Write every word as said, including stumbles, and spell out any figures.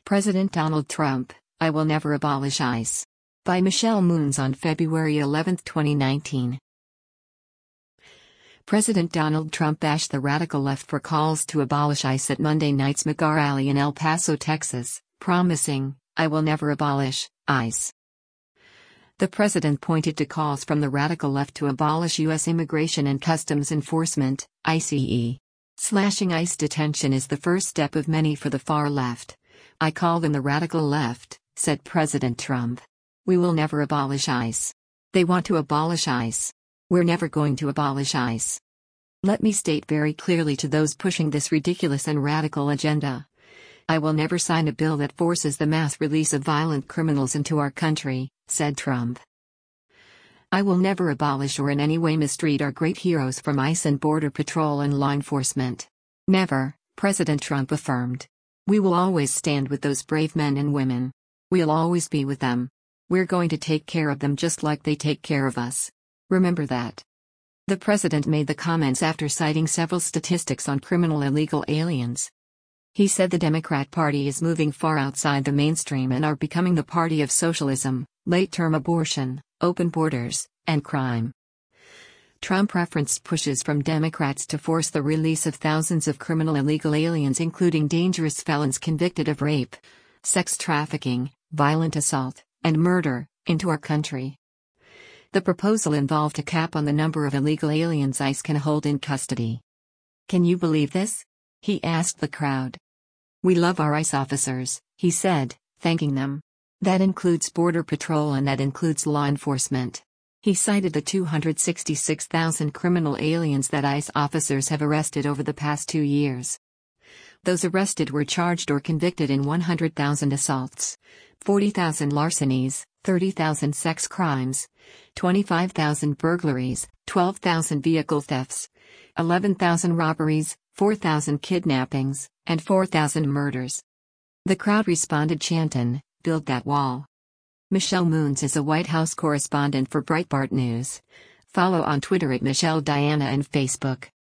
President Donald Trump, I will never abolish ICE. By Michelle Moons on February eleventh, twenty nineteen. President Donald Trump bashed the radical left for calls to abolish ICE at Monday night's McGarr Rally in El Paso, Texas, promising, I will never abolish ICE. The president pointed to calls from the radical left to abolish U S Immigration and Customs Enforcement, ICE. Slashing ICE detention is the first step of many for the far left. I call them the radical left, said President Trump. We will never abolish ICE. They want to abolish ICE. We're never going to abolish ICE. Let me state very clearly to those pushing this ridiculous and radical agenda. I will never sign a bill that forces the mass release of violent criminals into our country, said Trump. I will never abolish or in any way mistreat our great heroes from ICE and Border Patrol and law enforcement. Never, President Trump affirmed. We will always stand with those brave men and women. We'll always be with them. We're going to take care of them just like they take care of us. Remember that. The president made the comments after citing several statistics on criminal illegal aliens. He said the Democrat Party is moving far outside the mainstream and are becoming the party of socialism, late-term abortion, open borders, and crime. Trump referenced pushes from Democrats to force the release of thousands of criminal illegal aliens, including dangerous felons convicted of rape, sex trafficking, violent assault, and murder, into our country. The proposal involved a cap on the number of illegal aliens ICE can hold in custody. Can you believe this? He asked the crowd. We love our ICE officers, he said, thanking them. That includes Border Patrol and that includes law enforcement. He cited the two hundred sixty-six thousand criminal aliens that ICE officers have arrested over the past two years. Those arrested were charged or convicted in one hundred thousand assaults, forty thousand larcenies, thirty thousand sex crimes, twenty-five thousand burglaries, twelve thousand vehicle thefts, eleven thousand robberies, four thousand kidnappings, and four thousand murders. The crowd responded chanting, "Build that wall." Michelle Moons is a White House correspondent for Breitbart News. Follow on Twitter at Michelle Diana and Facebook.